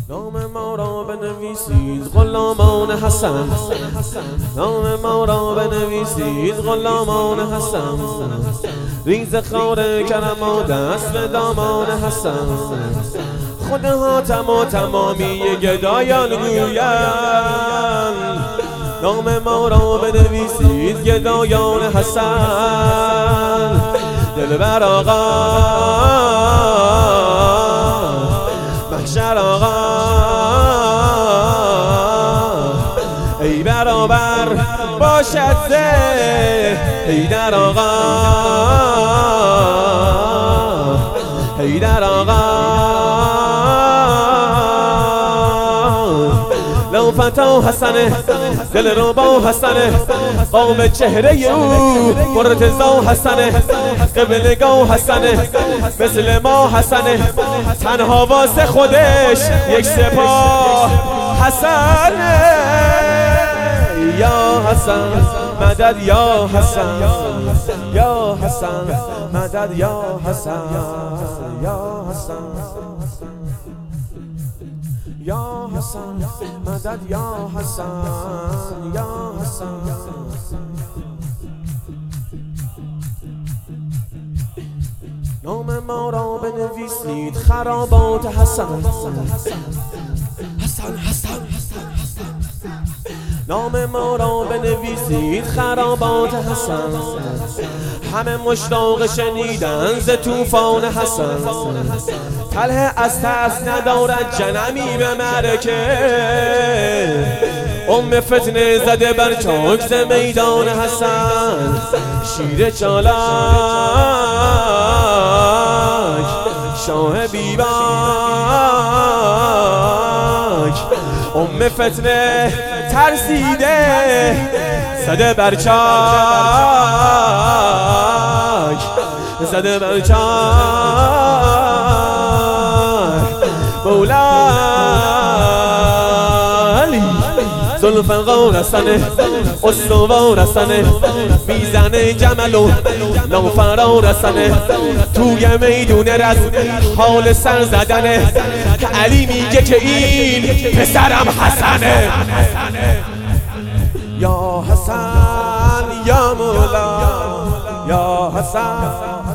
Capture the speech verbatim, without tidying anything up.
نام ما را بنویسید غلامان حسن، نام ما را بنویسید غلامان حسن. ریز خار کرم و دست به دامان حسن. خود حاتم و تمامی گدایان گویند نام ما را بنویسید گدایان حسن. دلبر آقا محشر آقا ای برابر باشد زه حیدر آقا حیدر آقا لو فتا حسنه دل رو با حسنه قوم چهره او مرتضا حسنه قبلگاه حسنه مثل ما حسنه تنها واسه خودش یک سپاه حسنه. یا حسن مدد یا حسن یا حسن مدد یا حسن یا حسن یا حسن مدد یا حسن یا حسن. نام ما را بنویسید خرابات حسن حسن حسن. نام ما را بنویسید خرابات حسن. همه مشتاق شنیدن ز طوفان حسن. طلحه از ترس ندارد جنمی به معرکه. ام فتنه زده بر چاک ز میدان حسن. شیر چالاک شاه بیباک ام فتنه ترسیده زده بر چاک زده بر چاک. مولالی ذوالفقار حسنه استوار حسنه میزنه جمل و نوفرار حسنه. توی میدون رز حال سر زدنه. علی میگه که این پسرم حسنه. یا حسن یا مولا یا حسن